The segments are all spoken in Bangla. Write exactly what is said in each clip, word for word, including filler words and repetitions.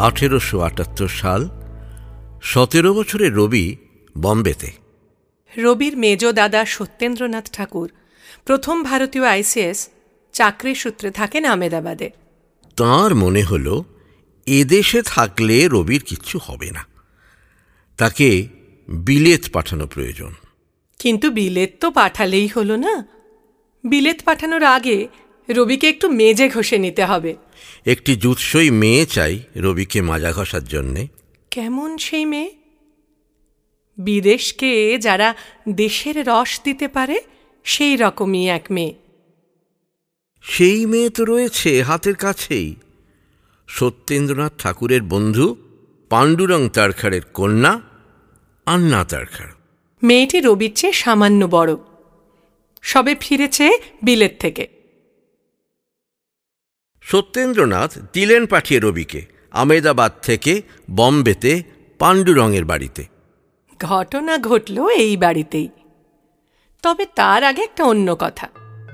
আঠেরোশো আটাত্তর সাল, সতেরো বছরের রবি বম্বেতে। রবির মেজ দাদা সত্যেন্দ্রনাথ ঠাকুর প্রথম ভারতীয় আইসিএস চাকরির সূত্রে থাকেন আমেদাবাদে। তাঁর মনে হল এদেশে থাকলে রবির কিচ্ছু হবে না, তাকে বিলেত পাঠানো প্রয়োজন। কিন্তু বিলেত তো পাঠালেই হলো না। বিলেত পাঠানোর আগে রবিকে একটু মেজে ঘষে নিতে হবে। একটি জুৎসই মেয়ে চাই রবিকে মাজা ঘষার জন্যে। কেমন সেই মেয়ে? বিদেশকে যারা দেশের রস দিতে পারে সেই রকমই এক মেয়ে। সেই মেয়ে তো রয়েছে হাতের কাছেই, সত্যেন্দ্রনাথ ঠাকুরের বন্ধু পাণ্ডুরং তারখারের কন্যা আন্না তারখার। মেয়েটি রবির চেয়ে সামান্য বড়, সবে ফিরেছে বিলেত থেকে। সত্যেন্দ্রনাথ দিলেন পাঠিয়ে রবিকে আমেদাবাদ থেকে বম্বেতে পাণ্ডুরঙের বাড়িতে। ঘটনা ঘটল এই বাড়িতেই। তবে তার আগে একটা অন্য কথা।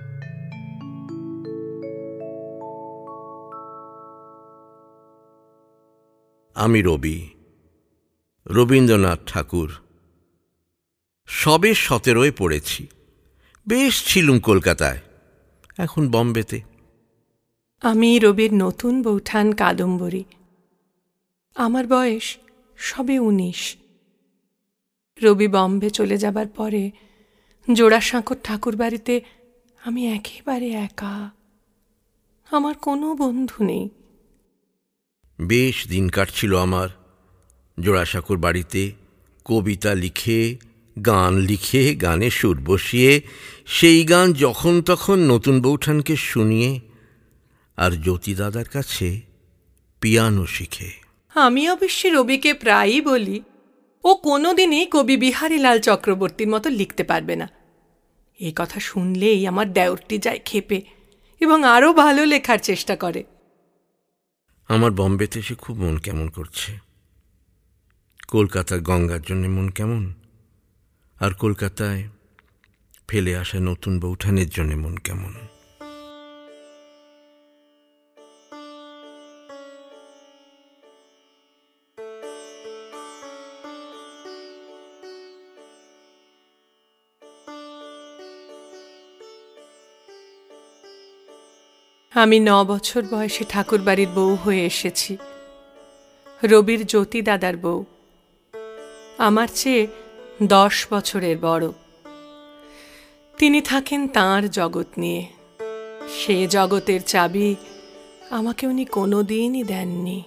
আমি রবি, রবীন্দ্রনাথ ঠাকুর, সবে সতেরোয় পড়েছি। বেশ ছিলুম কলকাতায়, এখন বম্বেতে। আমি রবির নতুন বৌঠান কাদম্বরী। আমার বয়স সবে উনিশ। রবি বম্বে চলে যাবার পরে জোড়াসাঁকোর ঠাকুর বাড়িতে আমি একেবারে একা। আমার কোনো বন্ধু নেই। বেশ দিন কাটছিল আমার জোড়াসাঁকোর বাড়িতে, কবিতা লিখে, গান লিখে, গানে সুর বসিয়ে, সেই গান যখন তখন নতুন বৌঠানকে শুনিয়ে, আর জ্যোতি দাদার কাছে পিয়ানো শিখে। আমি অবশ্যই রবিকে প্রায়ই বলি ও কোনোদিনই কবি বিহারীলাল চক্রবর্তীর মতো লিখতে পারবে না। এই কথা শুনলেই আমার দেওরটি যায় ক্ষেপে এবং আরও ভালো লেখার চেষ্টা করে। আমার বম্বেতে এসে খুব মন কেমন করছে। কলকাতার গঙ্গার জন্য মন কেমন, আর কলকাতায় ফেলে আসা নতুন বৌঠানের জন্য মন কেমন। আমি ন বছর বয়সে ঠাকুর বাড়ির বউ হয়ে এসেছি, রবির জ্যোতি দাদার বউ। আমার চেয়ে দশ বছরের বড়। তিনি থাকেন তাঁর জগৎ নিয়ে। সে জগতের চাবি আমাকে উনি কোনোদিনই দেননি।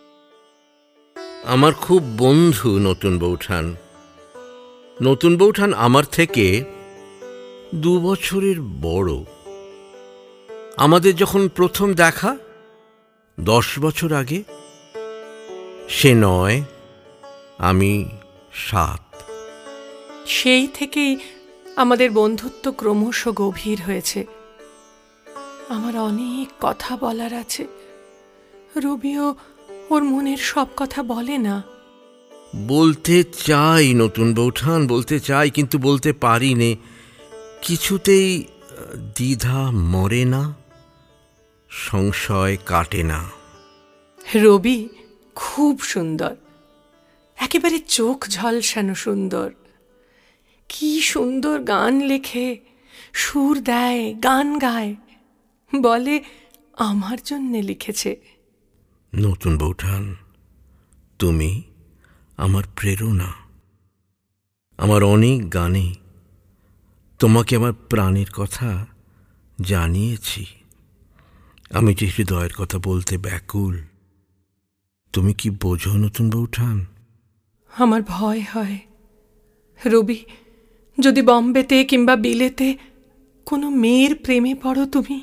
আমার খুব বন্ধু নতুন বৌঠান। নতুন বৌঠান আমার থেকে দু বছরের বড়। আমাদের যখন প্রথম দেখা দশ বছর আগে, সে নয়, আমি সাত। সেই থেকেই আমাদের বন্ধুত্ব ক্রমশ গভীর হয়েছে। আমার অনেক কথা বলার আছে। রবিও ওর মনের সব কথা বলে না। বলতে চাই নতুন বৌঠান, বলতে চাই, কিন্তু বলতে পারি নে। কিছুতেই দ্বিধা মরে না, সংশয় কাটে না। রবি খুব সুন্দর, একেবারে চোখ ঝলসানো সুন্দর। কি সুন্দর গান লেখে, সুর দেয়, গান গায়, বলে আমার জন্যে লিখেছে। নতুন বৌঠান, তুমি আমার প্রেরণা। আমার অনেক গানে তোমাকে আমার প্রাণের কথা জানিয়েছি। আমি যে হৃদয়ের কথা বলতে ব্যাকুল, তুমি কি বোঝো নতুন বৌঠান? আমার ভয় হয় রবি, যদি বম্বেতে কিংবা বিলেতে কোনো মেয়ের প্রেমে পড়ো তুমি।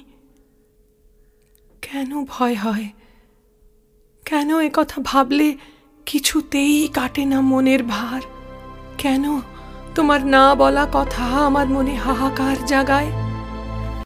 কেন ভয় হয়? কেন এ কথা ভাবলে কিছুতেই কাটে না মনের ভার? কেন তোমার না বলা কথা আমার মনে হাহাকার জাগায়?